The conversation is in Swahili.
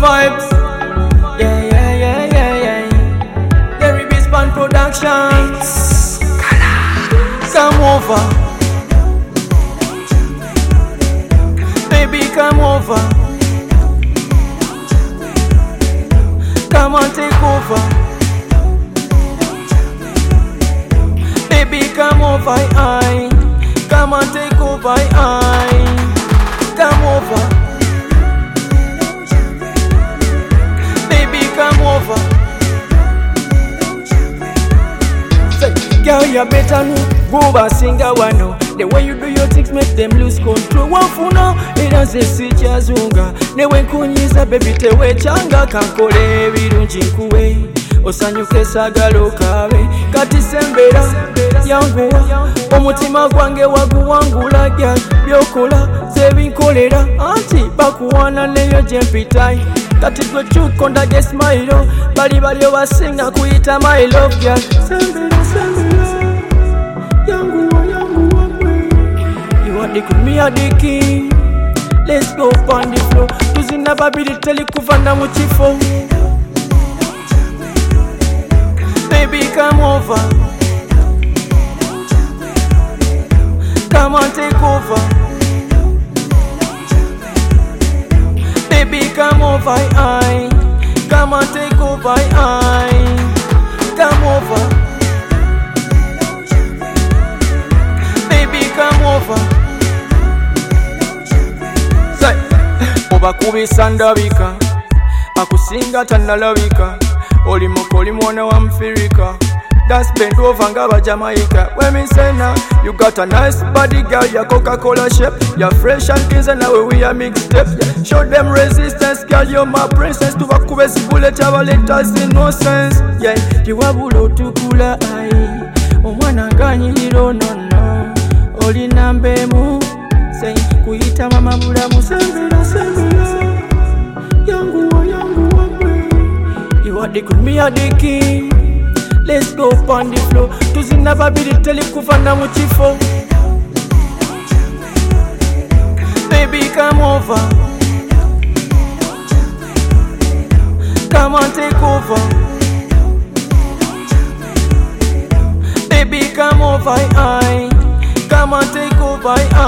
vibes. Yeah, yeah, yeah, yeah, yeah. Gary Bispan Productions. Come over. Baby, come over. Come on, take over. Baby, come over, I. Come on, take over, I. Come over. Baby, come over. Say, girl, you better know. Go back, singa wano. The way you do your things make them lose control. Wafuna, iranse sichazunga. Newe nkunyiza baby tewe changa. Kankole birungi nkuwe. Osanyuke sagalo kabe. Kati sembera yanguwa. Omutima gwange waguwangula gya. Byokola sebinkolera. Anti bakuwana neyo jempitai. Kati gwe chukonda ge smile. Bali basinga kuyita my love girl. Sembera yanguwa you want the queen, me a the king. Let's go on the floor. Tuzina babidi teli kuvanda muchifo. Baby, come over. Come on, take over. Baby, come over, I. Come on, take over, I. Come over. Baby, come over. Say, obakubisa ndabika. Akusinga tanalabika. Oli mukoli mwana wa mfirika. That's bend over ngaba Jamaica. When me say now, you got a nice body girl, your Coca-Cola shape. You're fresh and clean and now we are mixed up. Show them resistance, girl, you're my princess. To wakube si bullet, have letters innocence. Yeah, you wabulo tukula ai. Omwana nganyiro no. Oli nambemu. Say, kuyita mama mulamu. Sembera. Yanguwa. You are the queen, me a the king. Let's go on the floor. Tuzina babidi teli kuvanda muchifo. Baby, come over. Come on, take over. Baby, come over, I. Come on, take over,